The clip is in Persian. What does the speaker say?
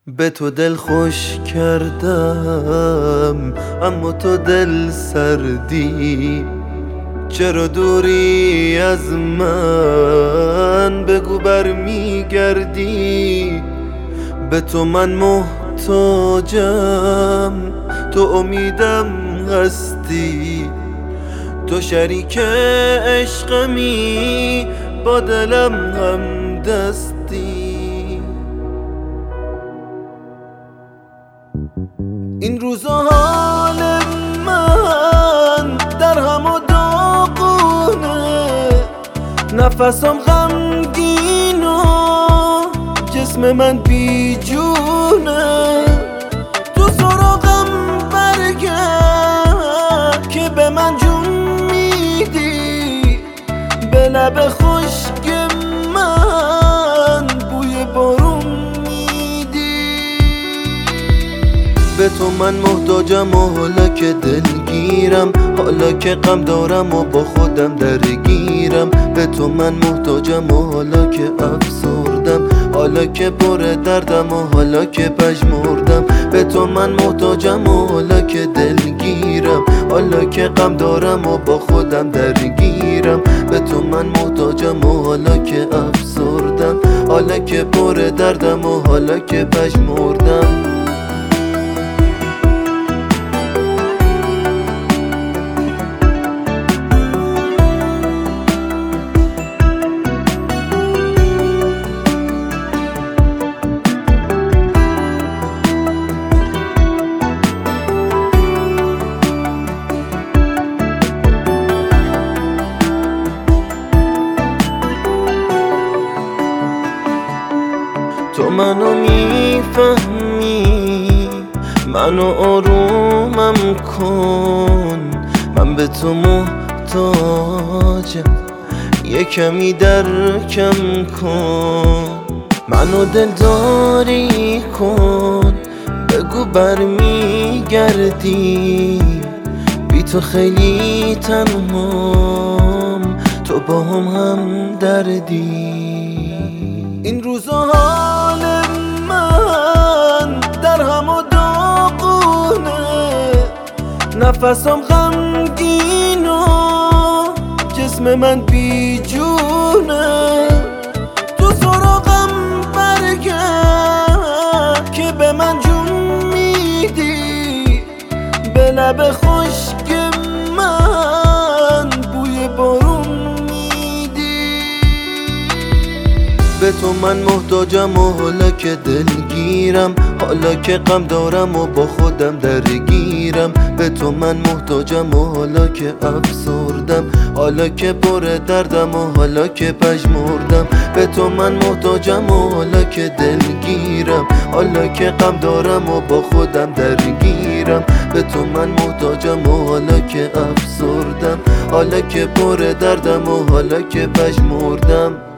به تو دل خوش کردم اما تو دل سردی. چرا دوری از من بگو برمیگردی. به تو من محتاجم، تو امیدم هستی. تو شریک عشقمی، با دلم هم دستی. این روزا حال من در هم و داغونه، نفسم غمگین و جسم من بیجونه. تو سراغم برگرد که به من جون میدی، به لب خشک من بوی بارون میدی. به تو من محتاجم و حالا که دلگیرم، حالا که غم دارم و با خودم درگیرم. به تو من محتاجم و حالا که افسردم، حالا که پر دردم و حالا که پژمردم. به تو من محتاجم و حالا که دلگیرم، حالا که غم دارم و با خودم درگیرم. به تو من محتاجم و حالا که افسردم، حالا که پر دردم و حالا که پژمردم. تو منو میفهمی، منو آرومم کن. من به تو محتاجم، یه کمی درکم کن. منو دلداری کن، بگو برمیگردی. بی تو خیلی تنهام، تو با هم دردی. این روزا حال من در هم و داغونه، نفسم غمگین و جسم من بیجونه. تو سراغم برگرد که به من جون میدی، به لب خشک من بوی بارون میدی. به تو من محتاجم و حالا که دلگیرم، حالا که غم دارم و با خودم درگیرم. به تو من محتاجم و حالا که افسردم، حالا که پر دردم و حالا که پژمردم. به تو من محتاجم و حالا که دلگیرم، حالا که غم دارم و با خودم درگیرم. به تو من محتاجم و حالا که افسردم، حالا که پر دردم و حالا که پژمردم.